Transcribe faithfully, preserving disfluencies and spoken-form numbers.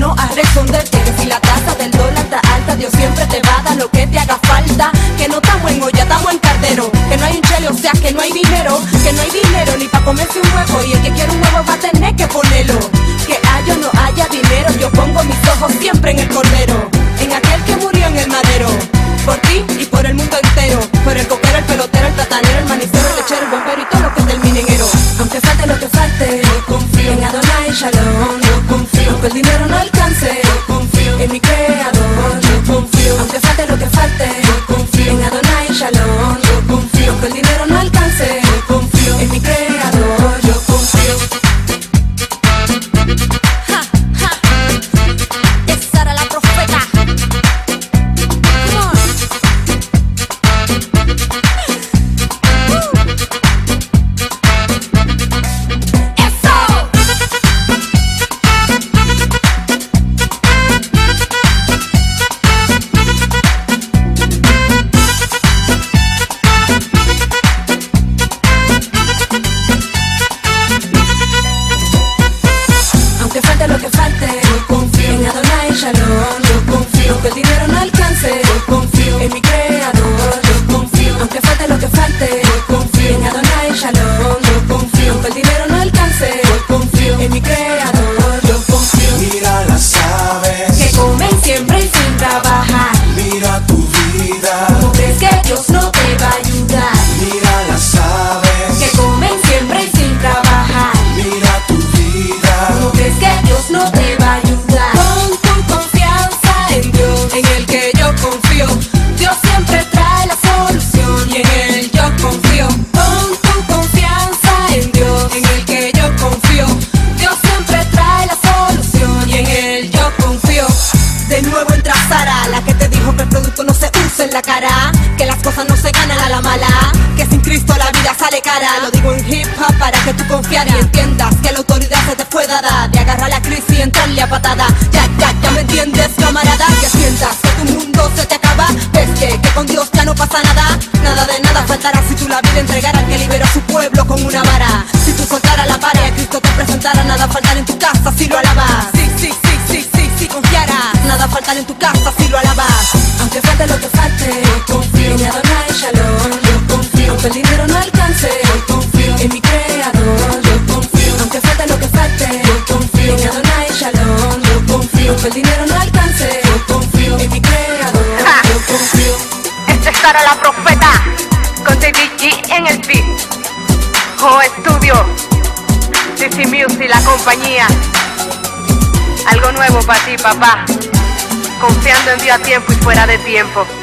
vino a responderte que si la tasa del dólar está alta, Dios siempre te va a dar lo que te haga falta. Que no estamos en olla, estamos en cardero, que no hay un chele, o sea que no hay dinero, que no hay dinero ni pa' comerse un huevo, y el que quiere un huevo va a tener que ponerlo. Que haya o no haya dinero, yo pongo mis ojos siempre en el cordero, en aquel que murió en el madero, por ti y por el mundo entero, por el coquero, el pelotero, el platanero, el manicero, el lechero, el bombero y todo lo que termine en ero. Aunque falte lo que falte, yo confío en Adonai Shalom, yo confío, aunque el dinero no alcance, yo confío en mi creador, yo confío, aunque falte lo que falte, yo confío en Adonai Shalom, yo confío, aunque el dinero no alcance, yo confío en mi creador, yo confío. Ja, ja, esa era la profeta. Come on. Aunque falte lo que falte, yo confío en Adonai Shalom, yo confío, aunque el dinero no alcance, yo confío en mi creador, yo confío, aunque falte lo que falte, yo confío en Adonai Shalom, yo confío, aunque el dinero no alcance, yo confío en mi creador, yo confío. Mira las aves que comen siempre y sin trabajar. Mira tu vida, ¿Cómo crees que Dios no te va a ayudar? mira las aves Que comen siempre y sin trabajar. Mira tu vida, ¿Cómo crees que Dios no te va a ayudar? Pon tu confianza en Dios, en el que yo confío. Dios siempre trae la solución y en él yo confío. Pon tu confianza en Dios, en el que yo confío. Dios siempre trae la solución y en él yo confío. De nuevo entra Sara, la que te dijo que el producto no se usa en la cara, que las cosas no se ganan a la mala, que sin Cristo la vida sale cara. Lo digo en hip hop para que tú confiar y entiendas que la autoridad se te pueda dar, de agarrar la crisis y entrarle a patada. Ya, ya, ya me entiendes, camarada, que sientas que tu mundo se te acaba. Ves que, que con Dios ya no pasa nada, nada de nada faltará si tú la vida entregaras, que liberó a su pueblo con una vara. Si tú soltaras la vara y a Cristo te presentara, nada faltará en tu casa si lo alabas. Sí, sí, sí, sí, sí, sí, confiarás, nada faltará en tu casa si lo alabas. Aunque falte lo que falte, yo confío en Adonai Shalom, yo confío, aunque el dinero no alcance, yo confío en mi creador, yo confío, aunque falte lo que falte, yo confío en Adonai Shalom, yo confío, aunque el dinero no alcance, yo confío en mi creador, Ja. yo confío. Esta es Sara la profeta, con David G en el beat. Jo Studio, C C Music, la compañía. Algo nuevo para ti, papá. Confiando en Dios a tiempo y fuera de tiempo.